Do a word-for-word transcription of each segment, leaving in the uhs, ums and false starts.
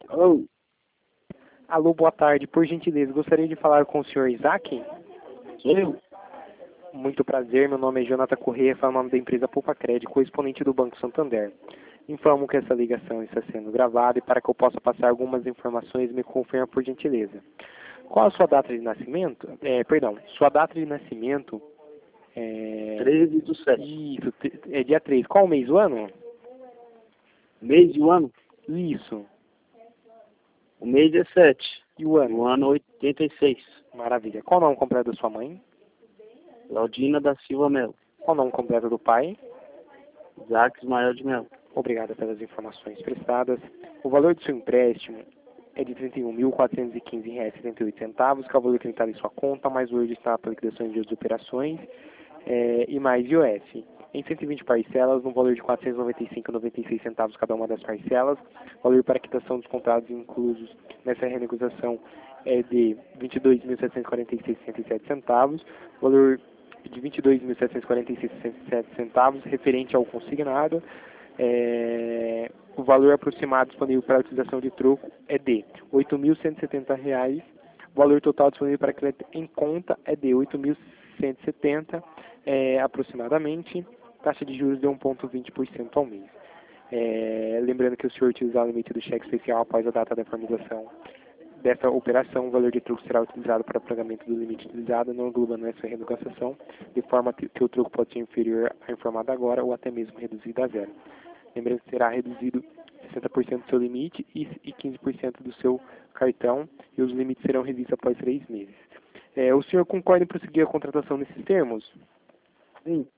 Alô? Alô, boa tarde. Por gentileza, gostaria de falar com o senhor Isaac? Sou eu? Muito prazer, meu nome é Jonathan Corrêa, falo em nome da empresa Poupa Crédito, correspondente do Banco Santander. Informo que essa ligação está sendo gravada e para que eu possa passar algumas informações, me confirma por gentileza. Qual a sua data de nascimento? É, perdão, sua data de nascimento é... treze do sete. Isso, é dia três. Qual o mês do ano? Mês e o ano? Isso. O mês é sete. E o ano? O ano oitenta e seis. Maravilha. Qual o nome completo da sua mãe? Laudina da Silva Melo. Qual o nome completo do pai? Isaac Ismael de Melo. Obrigado pelas informações prestadas. O valor do seu empréstimo é de trinta e um mil quatrocentos e quinze reais e setenta e oito centavos, que é o valor acreditado em sua conta, mais o hoje está para liquidações de outras operações, é, e mais I O F. Em cento e vinte parcelas, no valor de quatrocentos e noventa e cinco reais e noventa e seis centavos cada uma das parcelas. Valor para quitação dos contratos inclusos nessa renegociação é de vinte e dois mil setecentos e quarenta e seis reais e sessenta e sete centavos. Valor de vinte e dois mil setecentos e quarenta e seis reais e sessenta e sete centavos, referente ao consignado. É, o valor aproximado disponível para a utilização de troco é de oito mil cento e setenta reais. O valor total disponível para crédito em conta é de oito mil cento e setenta é, aproximadamente. Taxa de juros de um vírgula vinte por cento ao mês. É, lembrando que o senhor utilizar o limite do cheque especial após a data da formalização dessa operação, o valor de troco será utilizado para pagamento do limite utilizado, não englobando essa renegociação, de forma que o troco pode ser inferior ao informado agora ou até mesmo reduzido a zero. Lembrando que será reduzido sessenta por cento do seu limite e quinze por cento do seu cartão, e os limites serão revistos após três meses. É, o senhor concorda em prosseguir a contratação nesses termos? Sim.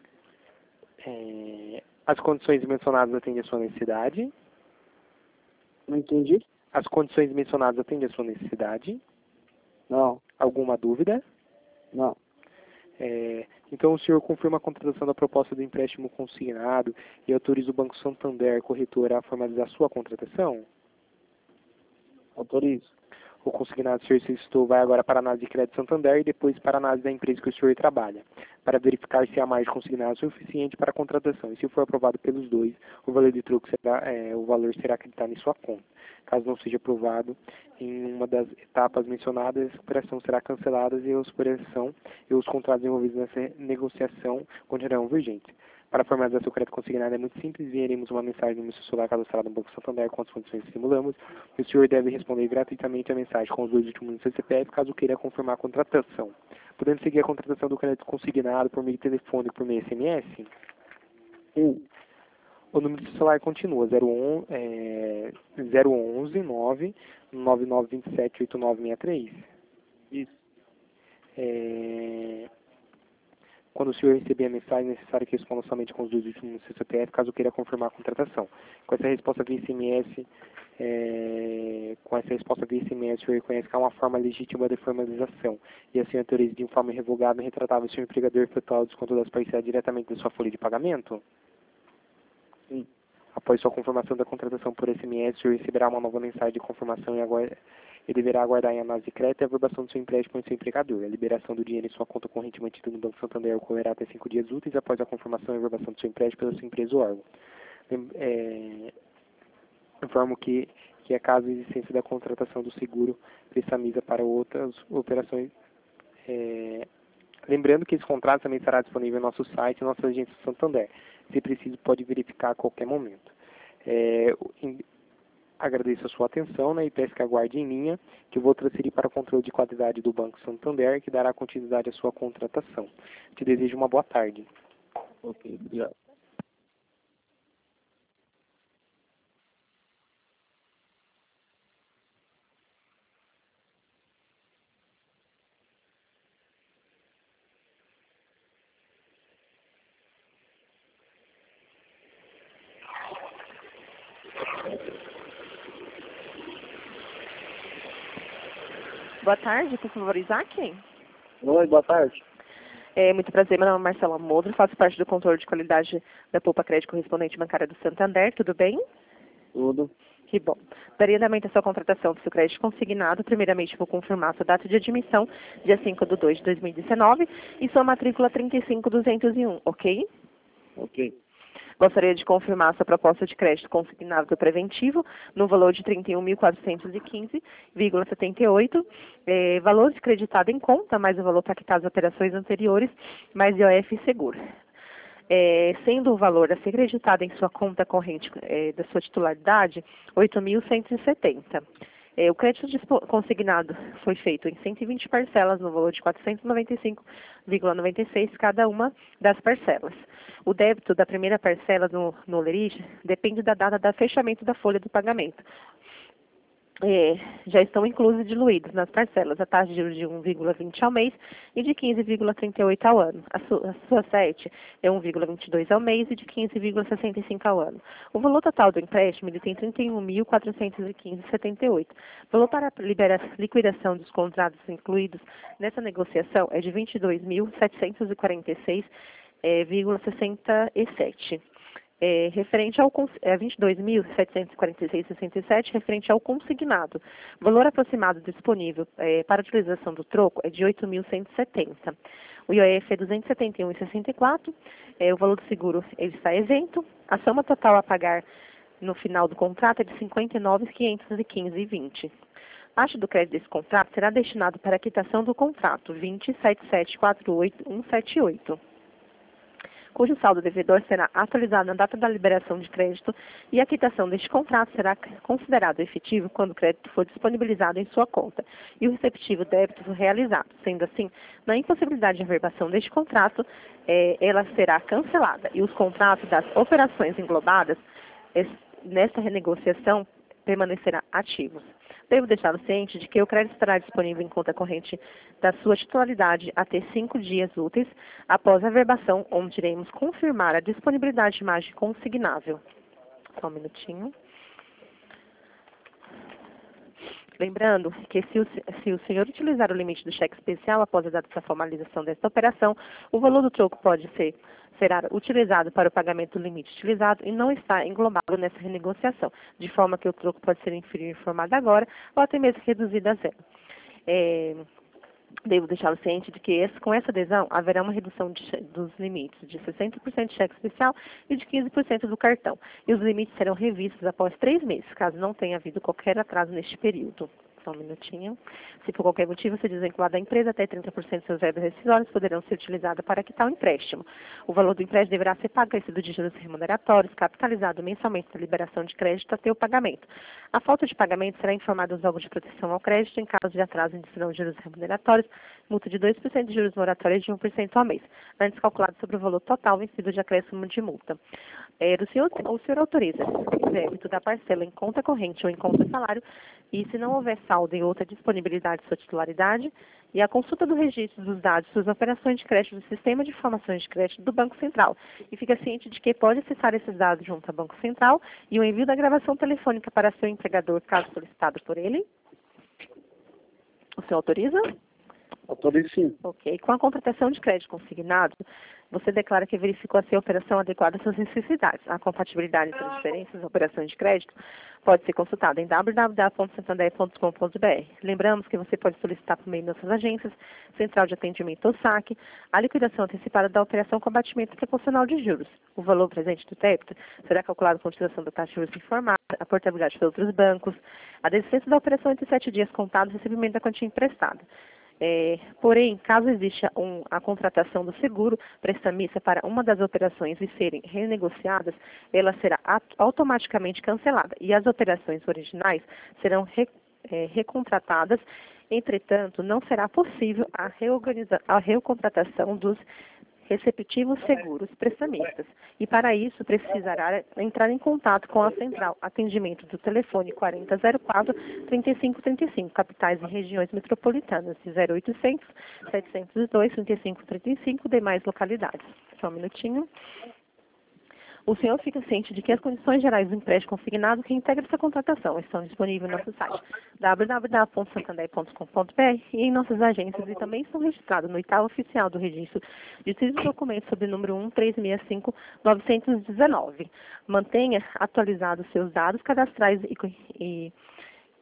É, as condições mencionadas atendem a sua necessidade? Não entendi? As condições mencionadas atendem a sua necessidade? Não. Alguma dúvida? Não. É, então o senhor confirma a contratação da proposta do empréstimo consignado e autoriza o Banco Santander, corretora, a formalizar sua contratação? Autorizo. O consignado, o senhor solicitou, vai agora para a análise de crédito Santander e depois para a análise da empresa que o senhor trabalha, para verificar se a margem consignada é suficiente para a contratação. E se for aprovado pelos dois, o valor de troco será, é, o valor será acreditado em sua conta. Caso não seja aprovado em uma das etapas mencionadas, a operação será cancelada e a operação e os contratos envolvidos nessa negociação continuarão vigentes. Para formalizar seu crédito consignado é muito simples, enviaremos uma mensagem no seu celular cadastrado no Banco Santander com as condições que simulamos. O senhor deve responder gratuitamente a mensagem com os dois últimos números do C P F, caso queira confirmar a contratação. Podendo seguir a contratação do crédito consignado por meio telefônico por meio S M S? Sim. O número do celular continua zero onze, é, zero onze nove nove nove dois sete oito nove seis três. Isso. É... Quando o senhor receber a mensagem, é necessário que responda somente com os dois últimos C P F, caso queira confirmar a contratação. Com essa resposta via S M S, é, com essa resposta via S M S, o senhor reconhece que há uma forma legítima de formalização e assim autoriza de forma irrevogável e retratável o seu empregador efetuar o desconto das parcelas diretamente da sua folha de pagamento? Sim. Após sua confirmação da contratação por S M S, o senhor receberá uma nova mensagem de confirmação e agora ele deverá aguardar em análise de crédito a averbação do seu empréstimo em seu empregador. A liberação do dinheiro em sua conta corrente mantida no Banco Santander ocorrerá até cinco dias úteis após a confirmação e averbação do seu empréstimo pela sua empresa ou órgão. É, informo que, que é caso de existência da contratação do seguro prestamisa para outras operações. É, lembrando que esse contrato também estará disponível no nosso site e na nossa agência Santander. Se preciso, pode verificar a qualquer momento. É, em, agradeço a sua atenção, né, e peço que aguarde em linha, que eu vou transferir para o controle de qualidade do Banco Santander, que dará continuidade à sua contratação. Te desejo uma boa tarde. Ok, obrigado. Boa tarde, por favor, Isaac. Oi, boa tarde. É, muito prazer, meu nome é Marcela Modro, faço parte do controle de qualidade da Poupa Crédito correspondente bancária do Santander, tudo bem? Tudo. Que bom. Daria andamento à sua contratação do seu crédito consignado. Primeiramente, vou confirmar sua data de admissão, dia cinco de dois de dois mil e dezenove, e sua matrícula trinta e cinco duzentos e um, ok? Ok. Gostaria de confirmar sua proposta de crédito consignado preventivo no valor de trinta e um mil quatrocentos e quinze vírgula setenta e oito, eh, valor descreditado em conta, mais o valor para quitar as operações anteriores, mais I O F seguro. É, sendo o valor a ser creditado em sua conta corrente é, da sua titularidade, oito mil cento e setenta. É, o crédito consignado foi feito em cento e vinte parcelas no valor de quatrocentos e noventa e cinco vírgula noventa e seis cada uma das parcelas. O débito da primeira parcela no, no Lerige depende da data do fechamento da folha do pagamento. É, já estão inclusos e diluídos nas parcelas a taxa de juros de um vírgula vinte ao mês e de quinze vírgula trinta e oito ao ano. A, su, a sua sete é um vírgula vinte e dois ao mês e de quinze vírgula sessenta e cinco ao ano. O valor total do empréstimo ele tem trinta e um mil quatrocentos e quinze vírgula setenta e oito. O valor para a libera, liquidação dos contratos incluídos nessa negociação é de vinte e dois mil setecentos e quarenta e seis vírgula sessenta e sete. É, referente ao é, vinte e dois mil setecentos e quarenta e seis vírgula sessenta e sete, referente ao consignado. O valor aproximado disponível é, para a utilização do troco é de oito mil cento e setenta. O I O F é duzentos e setenta e um vírgula sessenta e quatro, é, o valor do seguro ele está isento, a soma total a pagar no final do contrato é de cinquenta e nove mil quinhentos e quinze vírgula vinte. Parte do crédito desse contrato será destinado para a quitação do contrato vinte sete sete quatro oito um sete oito. Cujo saldo devedor será atualizado na data da liberação de crédito e a quitação deste contrato será considerado efetivo quando o crédito for disponibilizado em sua conta e o respectivo débito for realizado. Sendo assim, na impossibilidade de averbação deste contrato, eh, ela será cancelada e os contratos das operações englobadas eh, nesta renegociação permanecerão ativos. Devo deixá-lo ciente de que o crédito estará disponível em conta corrente da sua titularidade até cinco dias úteis após a averbação, onde iremos confirmar a disponibilidade de margem consignável. Só um minutinho. Lembrando que se o, se o senhor utilizar o limite do cheque especial após a data da formalização desta operação, o valor do troco pode ser será utilizado para o pagamento do limite utilizado e não está englobado nessa renegociação, de forma que o troco pode ser inferior informado agora ou até mesmo reduzido a zero. É, devo deixá-lo ciente de que esse, com essa adesão haverá uma redução de, dos limites de sessenta por cento de cheque especial e de quinze por cento do cartão. E os limites serão revistos após três meses, caso não tenha havido qualquer atraso neste período. Só um minutinho. Se por qualquer motivo ser desvinculado da empresa, até trinta por cento de seus verbas rescisórios poderão ser utilizados para quitar o empréstimo. O valor do empréstimo deverá ser pago acrescido de juros remuneratórios, capitalizado mensalmente da liberação de crédito até o pagamento. A falta de pagamento será informada aos órgãos de proteção ao crédito em caso de atraso em decisão de juros remuneratórios, multa de dois por cento de juros moratórios de um por cento ao mês, antes calculado sobre o valor total vencido de acréscimo de multa. É, o, senhor, o senhor autoriza o débito da parcela em conta corrente ou em conta salário e, se não houver saldo em outra disponibilidade de sua titularidade, e a consulta do registro dos dados de suas operações de crédito do Sistema de Informações de Crédito do Banco Central. E fica ciente de que pode acessar esses dados junto ao Banco Central e o envio da gravação telefônica para seu empregador, caso solicitado por ele. O senhor autoriza? Autorizo sim. Ok. Com a contratação de crédito consignado, você declara que verificou se a operação adequada às suas necessidades. A compatibilidade entre as diferentes operações de crédito pode ser consultada em w w w ponto santander ponto com ponto b r. Lembramos que você pode solicitar por meio de nossas agências, Central de Atendimento ou saque, a liquidação antecipada da operação com abatimento proporcional de juros. O valor presente do débito será calculado com utilização da taxa de juros informada, a portabilidade pelos outros bancos, a desistência da operação entre sete dias contados e recebimento da quantia emprestada. É, porém, caso exista um, a contratação do seguro prestamista para uma das operações e serem renegociadas, ela será automaticamente cancelada e as operações originais serão re, é, recontratadas. Entretanto, não será possível a, reorganiza, a recontratação dos receptivos seguros prestamistas. E para isso precisará entrar em contato com a central, atendimento do telefone quarenta zero quatro, trinta e cinco trinta e cinco, capitais e regiões metropolitanas, de zero oitocentos, setecentos e dois, trinta e cinco trinta e cinco, demais localidades. Só um minutinho. O senhor fica ciente de que as condições gerais do empréstimo consignado que integra essa contratação estão disponíveis no nosso site w w w ponto santander ponto com ponto b r e em nossas agências e também estão registrados no edital oficial do registro de títulos e documentos sob o número um três seis cinco nove um nove. Mantenha atualizados seus dados cadastrais e, e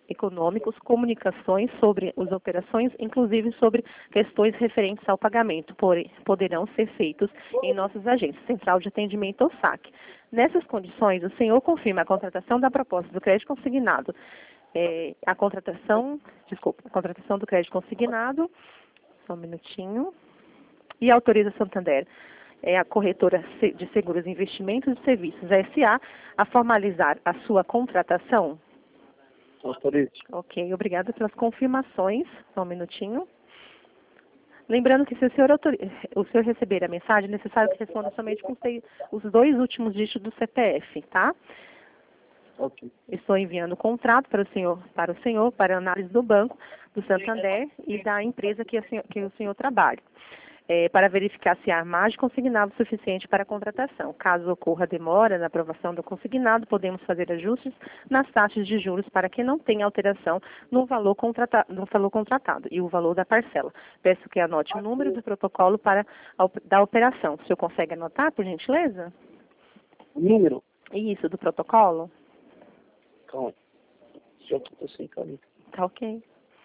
econômicos, comunicações sobre as operações, inclusive sobre questões referentes ao pagamento, porém, poderão ser feitos em nossas agências, Central de Atendimento ou S A C. Nessas condições, o senhor confirma a contratação da proposta do crédito consignado, é, a contratação, desculpa, a contratação do crédito consignado, só um minutinho, e autoriza Santander, é a corretora de seguros e investimentos e serviços, a S A, a formalizar a sua contratação? Autorize. Ok, obrigada pelas confirmações. Só um minutinho. Lembrando que se o senhor, autori... o senhor receber a mensagem, é necessário que responda somente com os dois últimos dígitos do C P F, tá? Ok. Estou enviando o contrato para o senhor, para o senhor, para análise do banco, do Santander e da empresa que, senhor, que o senhor trabalha. É, para verificar se há margem consignado suficiente para a contratação. Caso ocorra demora na aprovação do consignado, podemos fazer ajustes nas taxas de juros para que não tenha alteração no valor, contrata no valor contratado e o valor da parcela. Peço que anote o número do protocolo para a, da operação. O senhor consegue anotar, por gentileza? Número? Isso, do protocolo? Calma. Já estou sem caneta. Tá ok.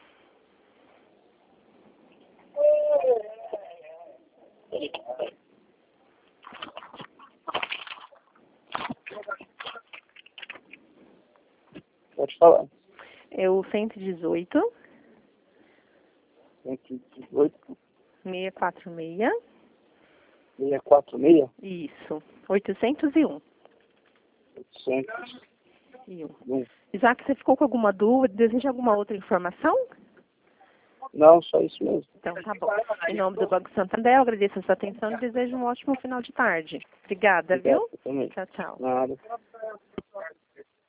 Pode falar. É o cento e dezoito, cento e dezoito, seiscentos e quarenta e seis. seiscentos e quarenta e seis. Isso, oitocentos e um. oitocentos E um. e um. Isaac, você ficou com alguma dúvida? Deseja alguma outra informação? Não, só isso mesmo. Então, tá bom. Em nome do Banco Santander, eu agradeço a sua atenção e desejo um ótimo final de tarde. Obrigada, Obrigado, viu? também. Tchau, tchau. Nada.